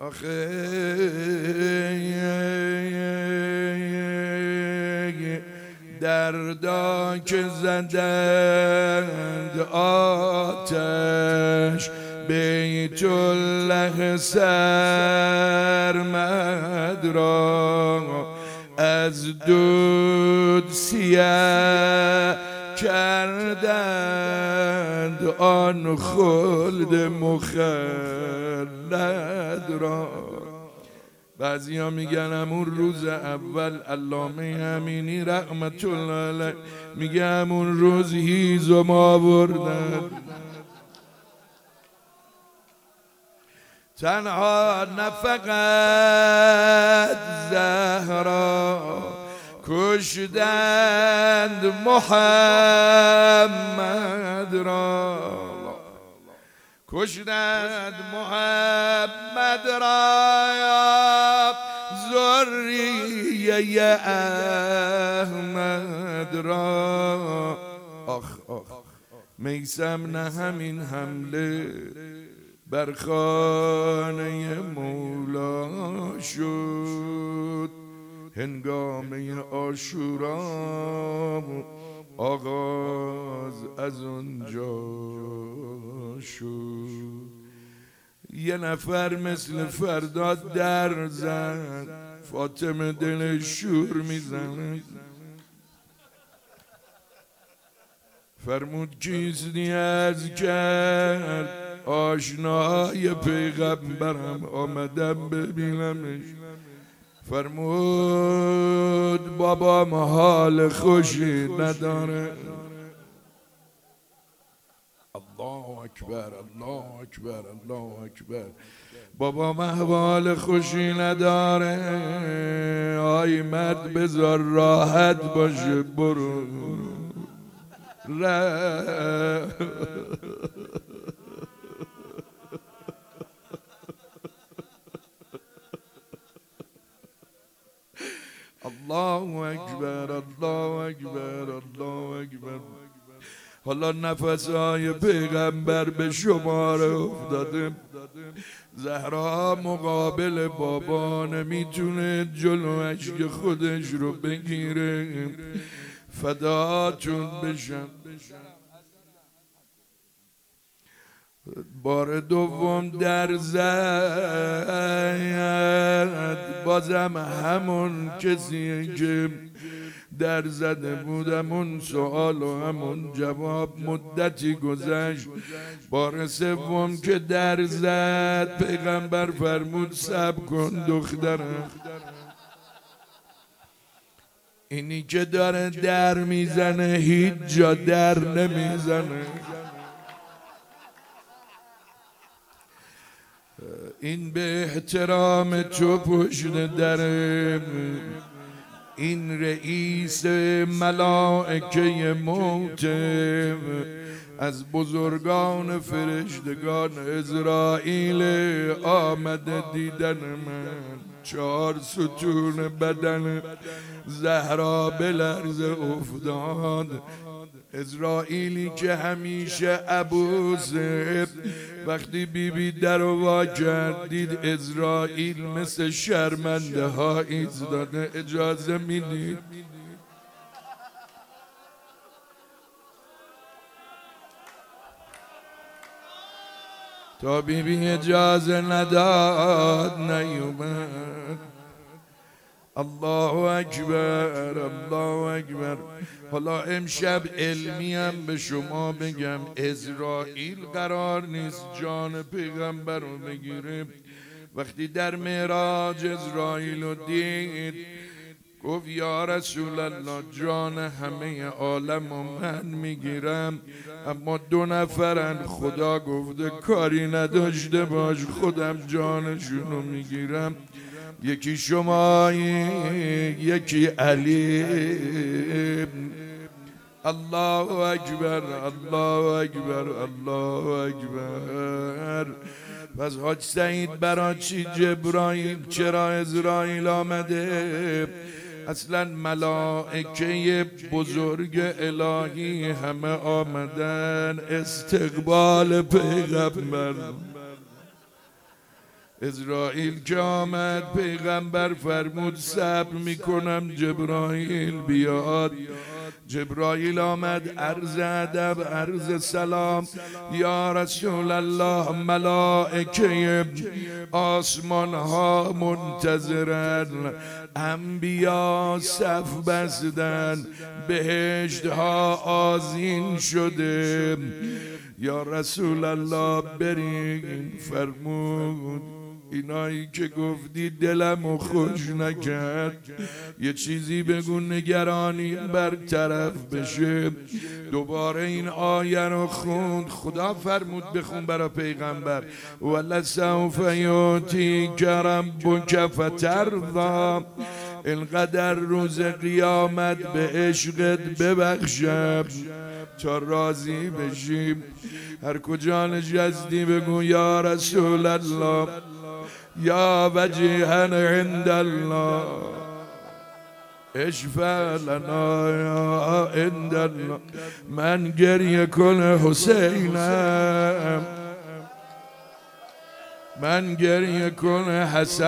آخه دردا که زدند آتش بیت الله سرمد را از دود سیه کردند آن خلد مخلد را. بعضی ها میگن همون روز اول علامه امینی رحمت الله علیه میگه همون روز هیزم آوردن. تنها نفقت زهرا کشتند محمد را، کشتند محمد را یا ذریه احمد را. آخ آخ میثم نه همین حمله بر خانه مولا شد، هنگامه عاشورا آغاز از اونجا شد. یه نفر مثل فرداد در زد، فاطمه دل شور میزنه، فرمود کیستی از کرد آشنای پیغمبرم، آمدم ببینمش. فرمود بابا حال خوشی نداره. الله اکبر الله اکبر الله اکبر. بابا حال خوشی نداره. آی مرد بذار راحت باشه برو. الله اکبر الله اکبر الله اکبر. حالا نفسهای پیغمبر به شماره افتاده. زهرا مقابل بابا نمیتونه جلو اشک خودش رو بگیره. فداتون بشم. بار دوم در زد، بازم همون کسی که در زده بود، همون سوال و همون جواب. مدتی گذشت، بار سوم که در زد پیغمبر فرمود صبر کن دخترم، اینی که داره در میزنه هیچ جا در نمیزنه. این به احترام تو پشت دره، این رئیس ملائکه موت، از بزرگان فرشتگان اسرائیل آمده دیدن من. 4 ستون بدن زهرا به لرزه افتاد. اسرائیلی که همیشه عبوسه، وقتی بیبی در رو وا کرد دید اسرائیل مثل شرمنده ها ایستاده. اجازه میدید تا بیبی اجازه نداد نیومد. الله اکبر الله اکبر. حالا امشب علمی هم به شما بگم، اسرائیل قرار نیست جان پیغمبر رو بگیره. وقتی در معراج اسرائیل رو دید گفت یا رسول الله جان همه عالم رو من میگیرم، اما 2 نفرن خدا گفته کاری نداشته باش خودم جانشون رو میگیرم. یکی شما یکی علی. الله اکبر الله اکبر الله اکبر. پس حاج سعید برای چی جبرائیل چرا اسرائیل آمده؟ اصلا ملائکه بزرگ الهی همه آمدن استقبال پیغمبر. اسرائیل که آمد پیغمبر فرمود صبر میکنم جبرائیل بیاد. جبرائیل آمد، عرض ادب عرض سلام. یا رسول الله ملائکه آسمان ها منتظرن، انبیا صف بستن، بهشت ها آذین شده. یا رسول الله بریم. فرمود اینایی که گفتی دلمو خوش نکرد، یه چیزی بگو نگرانی برطرف بشه. دوباره این آیه رو خوند. خدا فرمود بخون برای پیغمبر ولسوف یعطیک ربک فترضی، اینقدر روز قیامت به عشقت ببخشم تا راضی بشیم. هر کجا نشستی بگو یا رسول الله، یا وجیها عند الله، اشفع لنا یا عند الله. من گریه کنه حسینم، من گریه کنه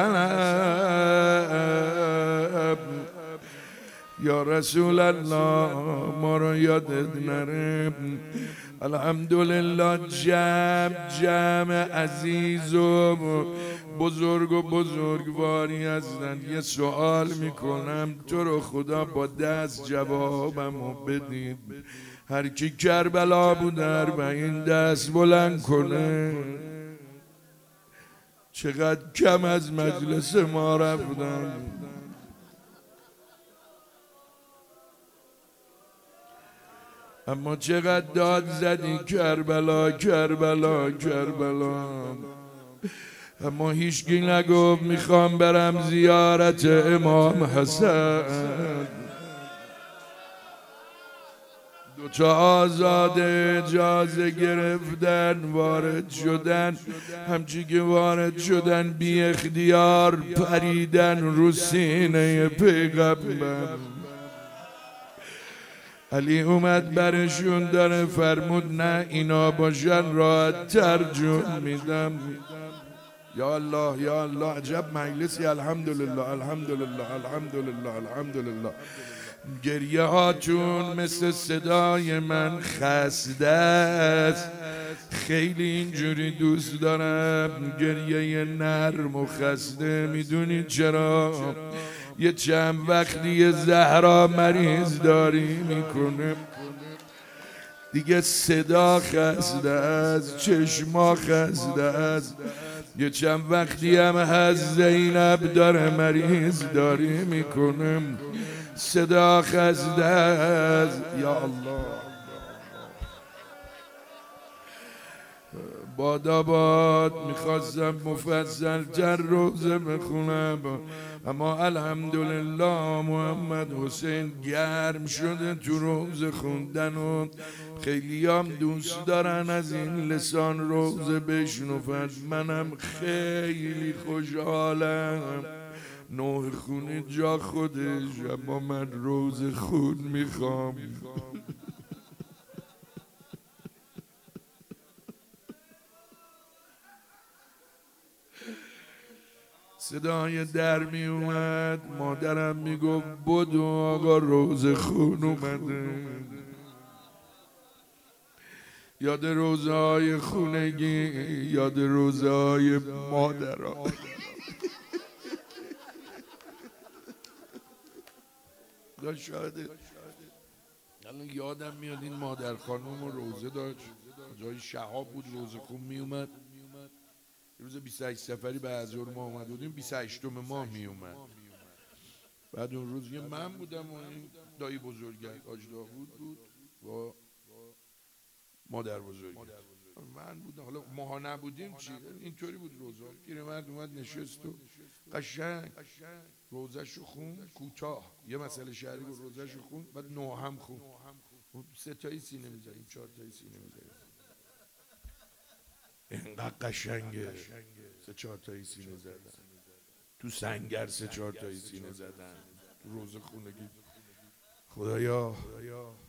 حسنم. یا رسول الله ما رو یادت نره. الحمدلله جمع عزیز و بزرگواری هستند. یه سوال میکنم تو رو خدا با دست جوابمو بدید. هر کی کربلا بوده و این دست بلند کنه. چقدر کم از مجلس ما رفتن. اما چقدر داد زدی کربلا کربلا کربلا، اما هیچکی نگفت میخوام برم زیارت امام حسن. دوتا آزاده اجازه گرفتن وارد شدن، همچی که وارد شدن بی اختیار پریدن رو سینه پیغمبر. علی اومد برشون داره فرمود نه اینا باشن راحت تر جون میدم. یا الله یا الله عجب مجلسی. الحمدلله الحمدلله الحمدلله الحمدلله. گریه هاتون مثل صدای من خسته است. خیلی اینجوری دوست دارم گریه نرم و خسته. میدونید چرا؟ یه چند وقتی زهرا مریض داری میکنه دیگه صدا خسته است، چشما خسته است. یه چند وقتی هم از زینب داره مریض داری میکنه صدا خسته است. یا الله باد میخواستم مفصل تر روزه بخونم، اما الحمدلله محمد حسین گرم شده تو روزه خوندن و خیلی هم دوست دارن از این لسان روزه بشنفن. منم خیلی خوشحالم. نوح خونی جا خودش، اما من روزه خون میخوام. صدای در می اومد، مادرم میگفت بدو آقا روزه خون اومده. یاد روزه های خونگی، یاد روزه های مادرها. شاید الان یادم میاد این مادر خانوم روزه داشت، جای شهاب بود روزه خون می اومد. روز 28 سفری به ازور ما اومد بودیم، 28 ماه می اومد. بعد اون روز من بودم و این دایی بزرگم حاج داوود بود و مادر بزرگ من بودم. حالا ماها نبودیم چی اینطوری بود. روزه پیرمرد اومد نشست و قشنگ روزه‌شو خون کوتاه، یه مسئله شهری بود روزه‌شو خون، بعد نو هم خون. 3 تایی سینه می‌زدیم 4 تایی سینه می‌زدیم. اینقدر قشنگه. 3-4 تایی سینه زدن تو سنگر، 3-4 تایی سینه زدن تو روزه خونگی. خدایا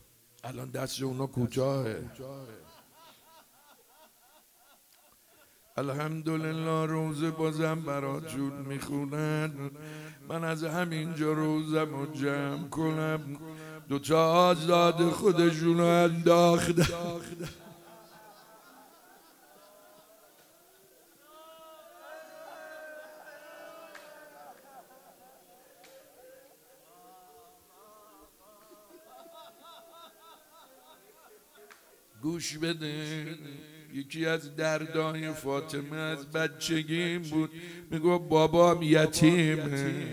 الان دست اونا کوتاهه. الحمدلله روزه بازم براتون میخونن. من از همینجا روزم رو جمع کنم. دوتا آزاد خودشون رو انداختن. گوش بده، یکی از دردای فاطمه از بچگیم بود. میگو بابام یتیمه.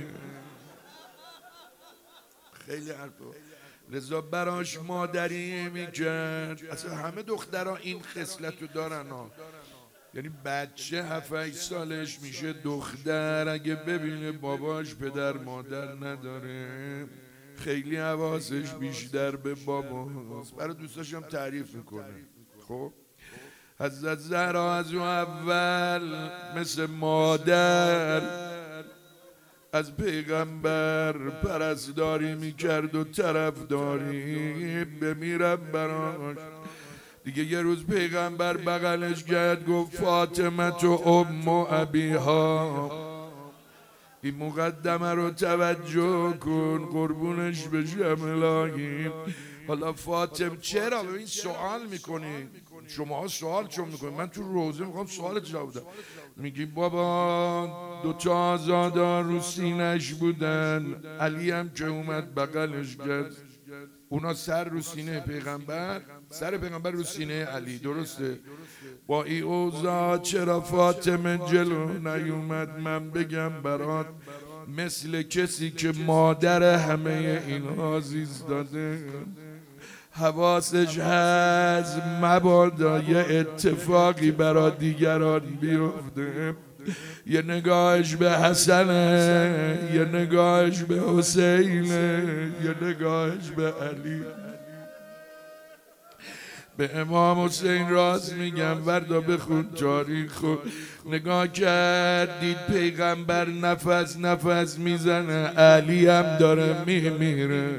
خیلی حرفا. لذا براش مادری میکرد. اصلا همه دخترها این خصلتو دارن ها. یعنی بچه 7-8 سالش میشه دختر، اگه ببینه باباش پدر مادر نداره خیلی حواسش بیشتر به باباست. برای دوستاشم تعریف میکنه. خب حضرت زهرا از اون اول مثل مادر از پیغمبر پرستاری میکرد و طرفداری. بمیرم براش. دیگه یه روز پیغمبر بغلش کرد گفت فاطمه تو ام ابیها، این مقدمه رو توجه کن قربونش بشم الهی. حالا فاطمه چرا به این سوال میکنی؟ شما سوال چون میکنی؟ من تو روزه میخوام سوالت جواب بدم. میگی بابا دوتا آزادار رو سینش بودن، علی هم که اومد بغلش کرد، اونا سر رو سینه پیغمبر، سر پیغمبر رو سینه علی، درسته؟ با این اوضاع چرا فاطمه جلو نیومد؟ من بگم برات، مثل کسی که مادر همه اینها زیست داده حواسش هست مبادا یه اتفاقی برا دیگران بیفته. یه نگاهش به حسنه، یه نگاهش به حسینه، یه نگاهش به علی. به امام حسین راست میگم، وردا بخون تاریخو. نگاه کرد دید پیغمبر نفس نفس میزنه، علی هم داره میمیره.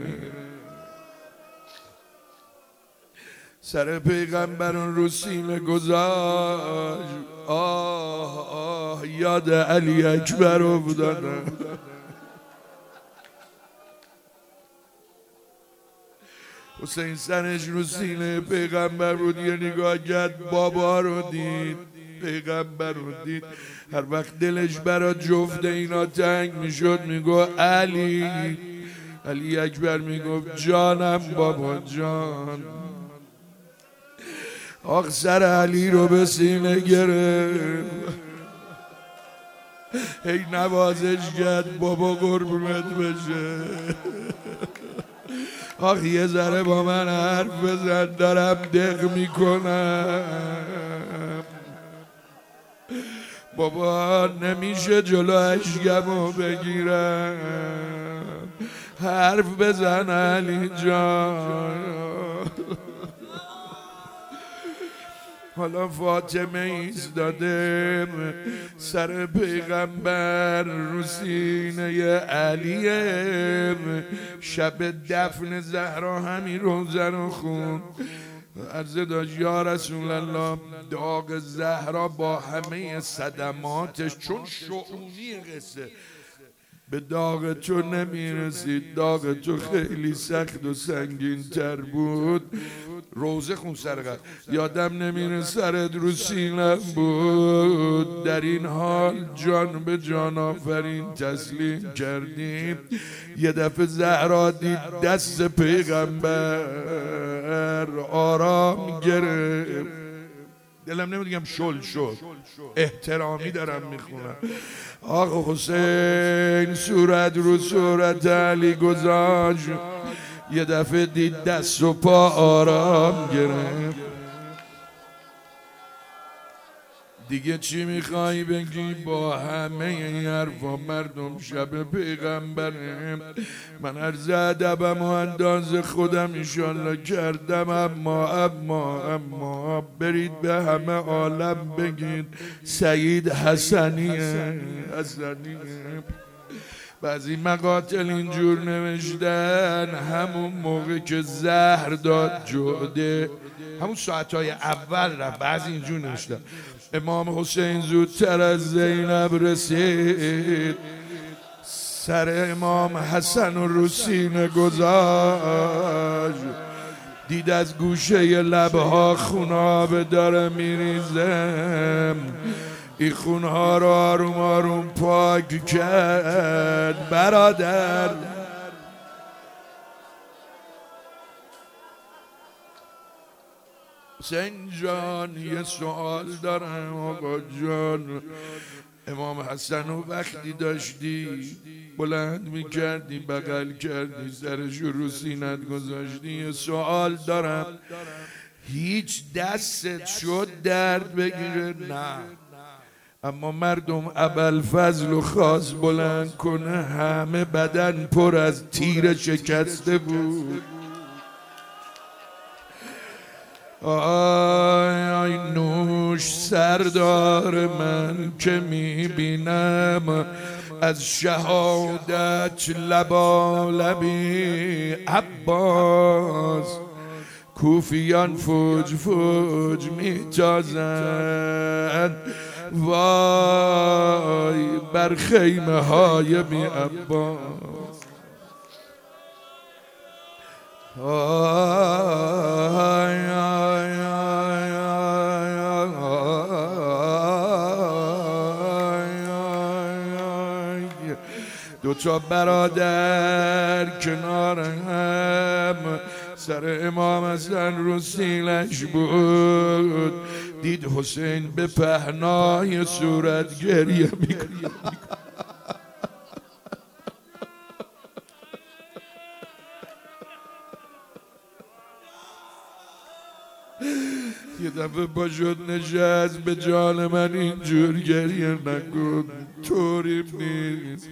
سر پیغمبر رو سینه گذاشت. آه آه یاد علی اکبر افتادم. حسین سرش رو سینه پیغمبر بود. یه نگاه کرد بابا رو دید، پیغمبر رو دید. هر وقت دلش برا جفت اینا تنگ میشد میگو علی. علی اکبر میگفت جانم بابا جان. آخ سر علی رو به سینه گرفت، هی نوازش کرد بابا قربونت بشه. آخ یه ذره با من حرف بزن، دارم دق میکنم. بابا نمیشه جلو اشکمو بگیرم، حرف بزن علی جان. حالا فاطمه ایستاده سر پیغمبر رو سینه علیه. شب دفن زهرا همین روزه رو خون. عرضه داشت یا رسول الله، داغ زهرا با همه صدماتش، چون شعونی قصه به داغ تو نمیرسید، داغ تو خیلی سخت و سنگین تر بود. روزه خون سرقت یادم نمیره سرت رو سینم بود. در این حال جان به جان آفرین تسلیم کردیم. یه دفعه زهرا دید دست پیغمبر آرام گرفت. دلم نمیدونم شل شد، احترامی دارم میخونم. آقا حسین صورت رو صورت علی گذاشت. یه دفعه دید دست و پا آرام گرفت. دیگه چی میخوای بگی با همه این حرفا؟ مردم شب پیغمبره. من عرض ادبم و انداز خودم انشالله کردم. اما برید به همه عالم بگید سعید حسنیه. بعضی مقاتل اینجور نوشتن همون موقع که زهر داد جعده، همون ساعتهای اول رفت. بعضی اینجور نوشتن امام حسین زودتر از زینب رسید، سر امام حسن رو سینه گذاشت، دید از گوشه لبها خونابه داره میریزه، این خونها رو آروم آروم پاک کرد. برادر حسین جان یه سوال دارم آقا جان، امام حسن رو وقتی داشتی بلند میکردی بغل کردی سرش رو سینت گذاشتی، یه سوال دارم، هیچ دستت شد درد بگیره؟ نه، اما مردم ابوالفضل و خواست بلند کنه همه بدن پر از تیر شکسته بود. آی نوش سردار من که میبینم از شهادت لبالبی عباس، کوفیان فوج فوج میتازند وای بر خیمه های بی عباس. دو تا برادر کنار هم، سر امام حسن رو سینش بود، دید حسین به پهنای صورت گریه میکنه. یه دفعه با شد نشست، به جان من اینجور گریه نکن، طوریم نیست.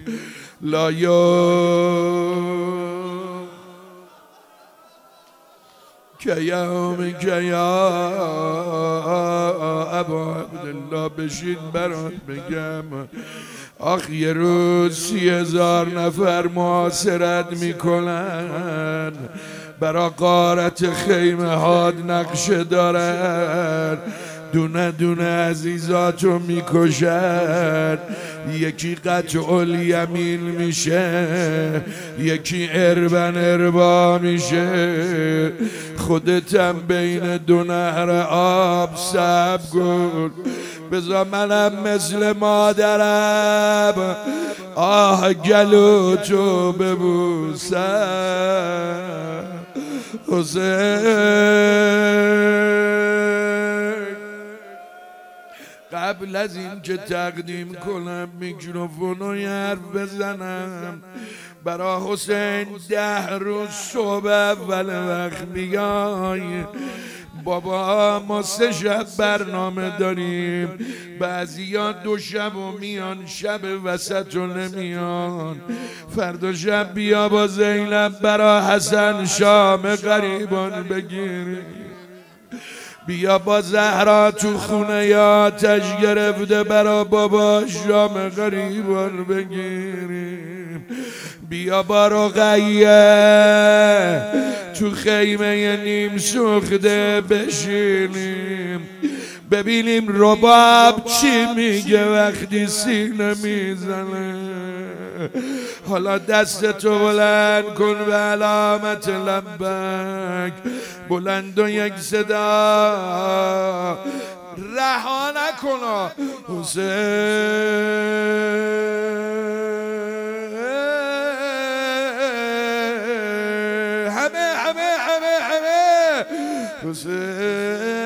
که یوم که یا ابا عبدالله بشین برات بگم، آخ یه روز 30,000 نفر محاصرت میکنن، برا غارت خیمه هات نقشه دارن، دونه دونه عزیزاتو میکشن، یکی قطع الیمین میشه، یکی اربا میشه، خودتم بین دو نهر آب صبر کن، بذار منم مثل مادرم آه گلو تو ببوسم. حسین قبل از این که تقدیم کنم میکروفون رو حرف بزنم، برا حسین 10 روز صبح اول وقت بیای، بابا ما 3 شب برنامه داریم، بعضیا 2 شب و میان، شب وسط و نمیان، فردا شب بیا با زینب برا حسن شام غریبان بگیری، بیا با زهرا تو خونه یا آتش گرفته برا بابا شام غریبان بگیریم، بیا با رقیه تو خیمه نیم سوخته بشینیم، ببینیم رباب چی میگه وقتی سینه میزنه. حالا دستتو بلند کن به علامت لبک، بلند و یک صدا، رها نکن حسین، همه حسین